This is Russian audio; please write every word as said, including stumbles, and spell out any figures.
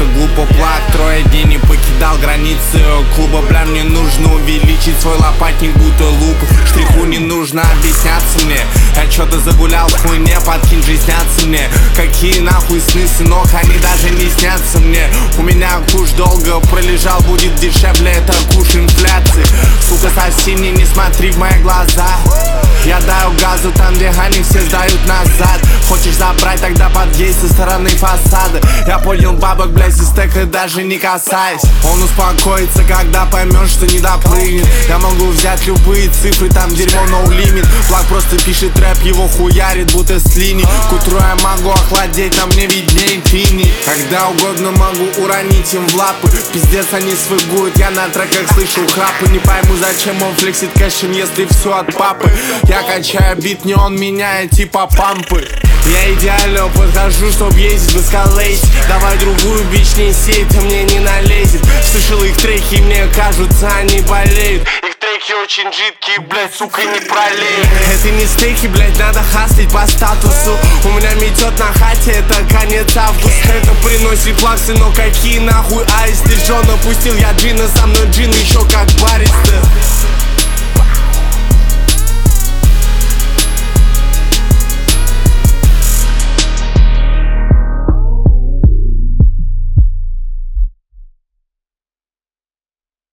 это глупо, плак. Трое дней не покидал границы клуба. Бля, мне нужно увеличить свой лопатник, будто луп. Штриху не нужно объясняться мне. Я чё-то загулял в хуйне, подкинь же снятся мне. Какие нахуй сны, сынок, они даже не снятся мне. У меня куш долго пролежал, будет дешевле, это куш инфляции. Сука, совсем не, не смотри в мои глаза. Я даю газу там, где они все сдают назад. Хочешь забрать, тогда подъедь со стороны фасада. Я понял бабок, блядь, из стека даже не касаясь. Он успокоится, когда поймешь, что не допрыгнет. Я могу взять любые цифры, там дерьмо no limit. Флаг просто пишет рэп, его хуярит, будто с линий. К утру я могу охладеть, а мне виднее инфини. Когда угодно могу уронить им в лапы. Пиздец, они свыгуют, я на треках слышу храпы. Не пойму, зачем он флексит кэшем, если все от папы. Я качаю бит, не он меняет типа пампы. Я идеально подхожу, чтоб ездить в эскалейте. Давай другую бич неси, ты мне не налезет. Слышал их треки, мне кажутся, они болеют. Их треки очень жидкие, блядь, сука, не пролеют. Это не стейки, блядь, надо хастить по статусу. У меня метет на хате, это конец августа. Это приносит плаксы, но какие нахуй аисты. Джон опустил, я джина, со мной джин еще как бариста.